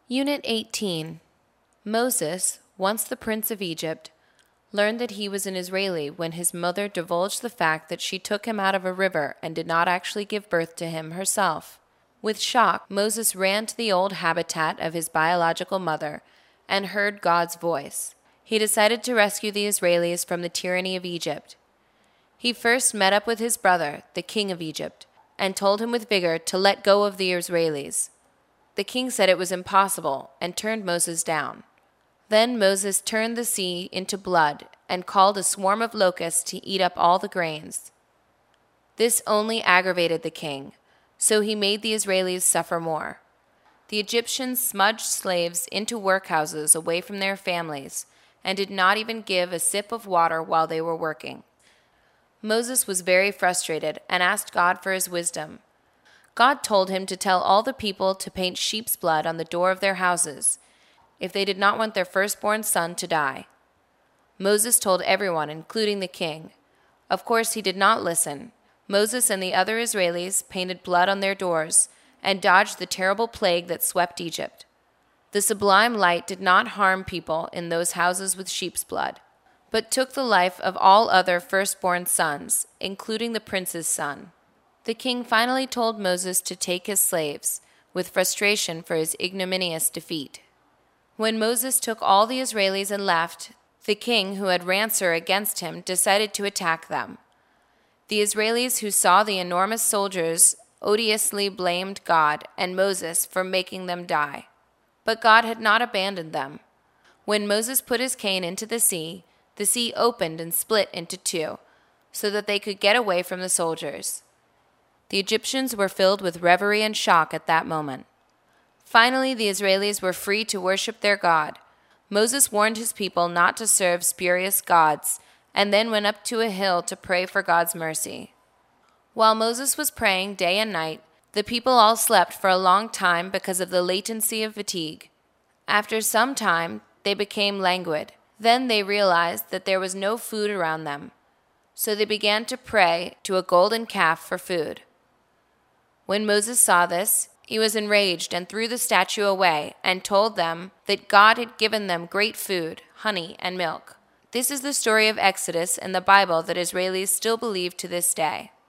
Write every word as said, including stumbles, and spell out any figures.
Unit eighteen. Moses, once the prince of Egypt, learned that he was an Israeli when his mother divulged the fact that she took him out of a river and did not actually give birth to him herself. With shock, Moses ran to the old habitat of his biological mother and heard God's voice. He decided to rescue the Israelis from the tyranny of Egypt. He first met up with his brother, the king of Egypt, and told him with vigor to let go of the Israelis. The king said it was impossible and turned Moses down. Then Moses turned the sea into blood and called a swarm of locusts to eat up all the grains. This only aggravated the king, so he made the Israelis suffer more. The Egyptians smudged slaves into workhouses away from their families and did not even give a sip of water while they were working. Moses was very frustrated and asked God for his wisdom. God told him to tell all the people to paint sheep's blood on the door of their houses if they did not want their firstborn son to die. Moses told everyone, including the king. Of course, he did not listen. Moses and the other Israelis painted blood on their doors and dodged the terrible plague that swept Egypt. The sublime light did not harm people in those houses with sheep's blood, but took the life of all other firstborn sons, including the prince's son. The king finally told Moses to take his slaves, with frustration for his ignominious defeat. When Moses took all the Israelis and left, the king, who had rancour against him, decided to attack them. The Israelis, who saw the enormous soldiers, odiously blamed God and Moses for making them die. But God had not abandoned them. When Moses put his cane into the sea, the sea opened and split into two, so that they could get away from the soldiers. The Egyptians were filled with reverie and shock at that moment. Finally, the Israelis were free to worship their God. Moses warned his people not to serve spurious gods, and then went up to a hill to pray for God's mercy. While Moses was praying day and night, the people all slept for a long time because of the latency of fatigue. After some time, they became languid. Then they realized that there was no food around them, so they began to pray to a golden calf for food. When Moses saw this, he was enraged and threw the statue away and told them that God had given them great food, honey, and milk. This is the story of Exodus in the Bible that Israelis still believe to this day.